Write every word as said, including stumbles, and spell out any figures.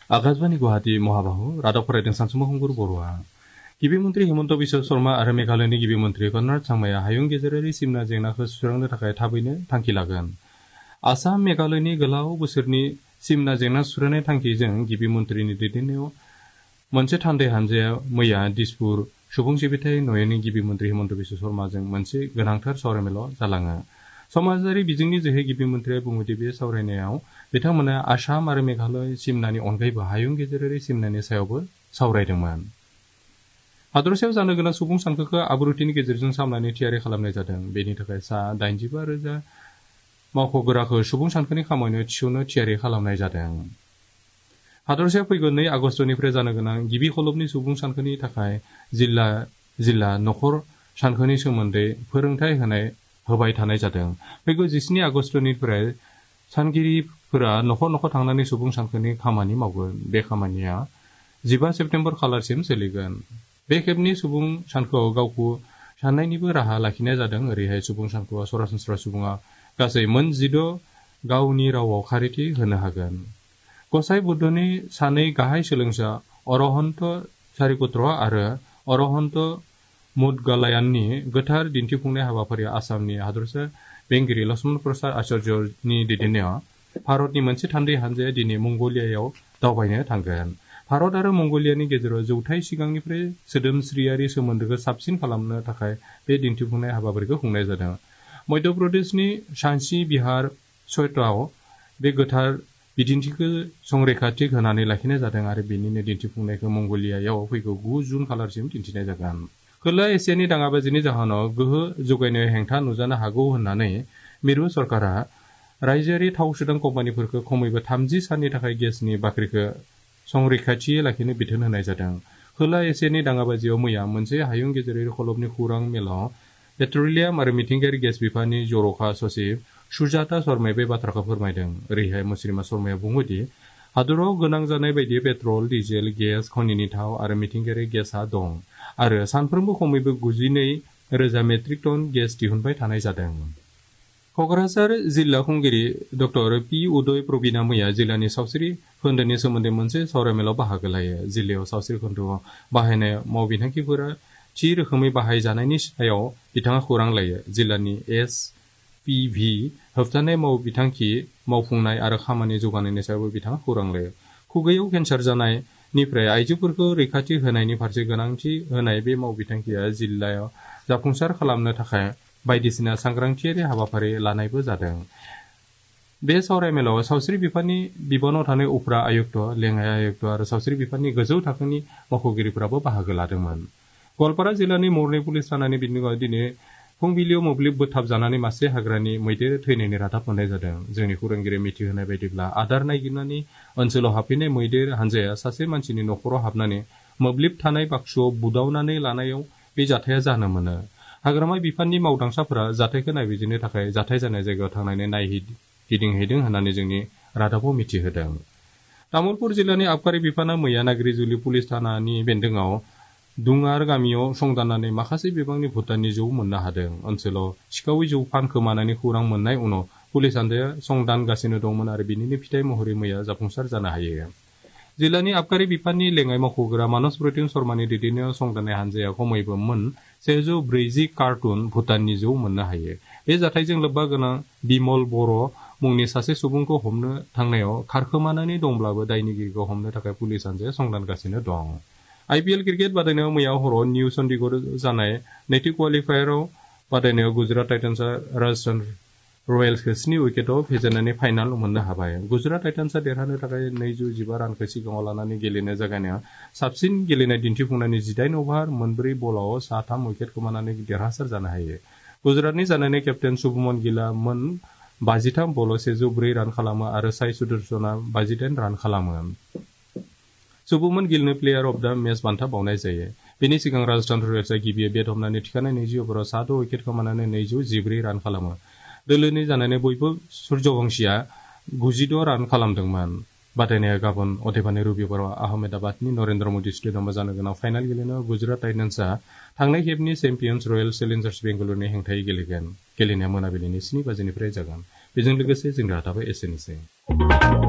आकाशबाणी गुवाहाटी महाबाहु रादाब फरायदों सानसुमा खुंगुर बर'आ गिबि मन्त्रि हिमन्त बिश्व शर्मा आरो मेघालयनि गिबि मन्त्रि कनराड सांमाया हायुं गेजेरारि सिमना जेंनाखौ सुस्रांनो थाखाय थाबैनो थांखि लागोन। आसाम मेघालयनि गोलाव बोसोरनि सिमना जेंना सुस्रांनाय थांखिजों गिबि मन्त्रिनि दैदेननायाव मोनसे थान्दै हानजाया मैया दिसपुर सुबुं सिबिथाय नयनि गिबि मन्त्रि हिमन्त बिश्व शर्माजों मोनसे गोनांथार सावरायमेल जालाङो। समाजारि बिजोंनि जोहै गिबि मन्त्रिया बुङोदि बे सावरायनायाव बिथांमोना आसाम आरो मेघालय सिमनानि अनगायैबो हायुं गेजेरारि सिमनानि सायावबो सावरायदोंमोन। हादरसायाव जानो गोनां सुबुं सानखोखौ आब्रुथिनि गेजेरजों सामलायनो थियारि खालामनाय जादों। बेनि थाखाय सा दाइनजिबा रोजा मावख'गोराखौ सुबुं सानखोनि खामानियाव थिसननो थियारि खालामनाय जादों। हादरसायाव फैगौ नै आगस्टनिफ्राय जानो गोनां गिबि खलबनि सुबुं सानखोनि थाखाय जिल्ला जिल्ला नखर सानखोनि सोमोन्दै फोरोंथाय होनाय होबाय थानाय जादों। फैगौ जिस्नि आगस्टनिफ्राय सानगिरिफोरा नखर नखर थांनानै सुबुं सानखोनि खामानि मावगोन। बे खामानिया जिबा सेप्तेम्बर खालारसिम सोलिगोन। बे खेबनि सुबुं सानखोआव गावखौ साननायनिबो राहा लाखिनाय जादों। ओरैहाय सुबुं सानखोआव सरासनस्रा सुबुङा गासै मोन जिद' गावनि रावाव खारिथि होनो हागोन। गसाइ बुद्धनि सानै गाहाय सोलोंसा अरहन्त सारिपुत्र आरो अरहन्त मुदगालायाननि गोथार दिन्थिफुंनाय हाबाफारिया आसामनि हादरसा बेंगिरि लक्ष्मण प्रसाद आचार्यनि दैदेननायाव भारतनि मोनसे थान्दै हानजाया दिनै मंगलियायाव दावबायनो थांगोन। भारत आरो मंगलियानि गेजेराव जौथाइ सिगांनिफ्राय सोदोमस्रियारि सोमोन्दोखौ साबसिन खालामनो थाखाय बे दिन्थिफुंनाय हाबाफारिखौ खुंनाय जादों। मध्य प्रदेशनि सान्ची बिहार चैत्याव बे गोथार बिदिन्थिखौ संरैखाथि होनानै लाखिनाय जादों आरो बेनिनो दिन्थिफुंनायखौ मंगलियायाव फैगौ गु जुन खालारसिम दिन्थिनाय जागोन। खोला एसियानि दाङाबाजिनि जाहोनाव गोहो जौगायनायाव हेंथा नुजानो हागौ होननानै मिरु सरकारा रायजोआरि थाव सोदां कम्पानिफोरखौ खमैबो थामजि साननि थाखाय गेसनि बाख्रिखौ संरैखाथियै लाखिनो बिथोन होनाय जादों। खोला एसियानि दाङाबाजियाव मैया मोनसे हायुं गेजेरारि खलबनि खौरां मेलाव पेट्रलियाम आरो मिथिंगायारि गेस बिफाननि जर'खा सचिब सुजाता शर्माया बे बाथ्राखौ फोरमायदों। ओरैहाय मुस्रिमा शर्माया बुङोदि हादराव गोनां जानाय बायदि पेट्रल, डिजेल, गेस, खनिनि थाव आरो मिथिंगायारि गेसआ दं आरो सानफ्रोमबो खमैबो गुजिनै रोजा मेट्रिक टन गेस दिहुनबाय थानाय जादों। क'क्राझार जिल्ला खुंगिरि डक्टर पि उदय प्रबिना मैया जिल्लानि सावस्रि खोन्दोनि सोमोन्दै मोनसे सावरायमेलाव बाहागो लायो। जिल्लायाव सावस्रि खोन्दोआव बाहायनाय मावबिथांखिफोरा थि रोखोमै बाहायजानायनि सायाव बिथाङा खौरां लायो। जिल्लानि एस पि भि होबथानाय मावबिथांखि मावफुंनाय आरो खामानि जौगानायनि सायावबो बिथाङा खौरां लायो। खुगायाव केन्सार जानायनिफ्राय आइजोफोरखौ रैखाथि होनायनि फारसे गोनांथि होनाय बे मावबिथांखिया जिल्लायाव जाफुंसार खालामनो थाखाय बायदिसिना सांग्रांथियारि हाबाफारि लानायबो जादों। बे सावरायमेलाव सावस्रि बिफाननि बिबानाव थानाय उफ्रा आयुक्त, लेङाइ आयुक्त आरो सावस्रि बिफाननि गोजौ थाखोनि मावख'गिरिफोराबो बाहागो लादोंमोन। गवालपारा जिल्लानि मरनै पुलिस थानानि बिल्डिंआव दिनै फुंबिलियाव मोब्लिब बोथाबजानानै मासे हाग्रानि मैदेर थैनायनि रादाब मोननाय जादों। जोंनि खौरांगिरिया मिथिहोनाय बायदिब्ला आदार नागिरनानै ओनसोलाव हाबफैनाय मैदेर हानजाया सासे मानसिनि न'खराव हाबनानै मोब्लिब थानाय बाक्सुआव बुदावनानै लानायाव बे जाथाया जानो मोनो। हाग्रामा बिफाननि मावदांसाफोरा जाथायखौ नायबिजिरनो थाखाय जाथाय जानाय जायगायाव थांनानै नायगिदिंहैदों होननानै जोंनि रादाबाव मिथिहोदों। तामुलपुर जिल्लानि आबखारि बिफाना मैया नागिरिजुलि पुलिस थानानि बेन्दोंआव दुंगार गामियाव संदाननानै माखासे बिबांनि भुटाननि जौ मोननो हादों। ओनसोलाव सिखावै जौ फानखोमानायनि खौरां मोननाय उनाव पुलिस हानजाया संदानगासिनो दंमोन आरो बिनिनो फिथाइ महरै मैया जाफुंसार जानो हायो। जिल्लानि आबखारि बिफाननि लेङाइ मावख'ग्रा मानस प्रतिम शर्मानि दैदेननायाव संदाननाय हानजाया खमैबो मोन सेजौ ब्रैजि कार्टुन भुटाननि जौ मोननो हायो। बे जाथायजों लोब्बा गोनां बिमल बर' मुंनि सासे सुबुंखौ हमनो थांनायाव खारखोमानानै दंब्लाबो दायनिगिरिखौ हमनो थाखाय पुलिस हानजाया संदानगासिनो दं। आइपिएल क्रिकेट बादायनायाव मैया हराव निउ चन्डीगढ़ जानाय नैथि क्वालिफायाराव बादायनायाव गुजरात टाइटान्सआ राजस्थान रयेल्सखौ स्नि उइकेटआव फेजेननानै फाइनाल मोननो हाबाय। गुजरात टाइटान्सआ देरहानो थाखाय नैजौ जिबा रानखौ सिगाङाव लानानै गेलेनो जागायनायाव साबसिन गेलेनाय दिन्थिफुंनायनि जिदाइन अभार मोनब्रै बलाव सा थाम उइकेट खोमानानै देरहासार जानो हायो। गुजरातनि जानानै केप्टेन शुभमन गिला मोन बाजिथाम बलाव सेजौ ब्रै रान खालामो आरो साइ सुदर्शनआ बाजिदाइन रान खालामो। शुभमन गिलनो प्लेयार अफ द मेच बान्था बावनाय जायो। बेनि सिगां राजस्थान रयेल्सआ गिबियै बेट हमनानै थिखानाय नैजि अभाराव सा द' उइकेट खोमानानै नैजौ जिब्रै रान खालामो। दोलोनि जानानै बयबो सूर्यवंशीआ गुजिद' रान खालामदोंमोन। बादायनाया गाबोन अदेबानि रबिबाराव आहमेदाबादनि नरेन्द्र मदि स्टेडियामाव जानो गोनां फाइनाल गेलेनायाव गुजरात टाइटान्सआ थांनाय खेबनि चेम्पियन्स रयेल चेलेन्जार्स बेंगालुरुनि हेंथायै गेलेगोन। गेलेनाया मोनाबिलिनि स्नि बाजिनिफ्राय जागोन। बेजों लोगोसे जोंनि रादाबा एसेनोसै।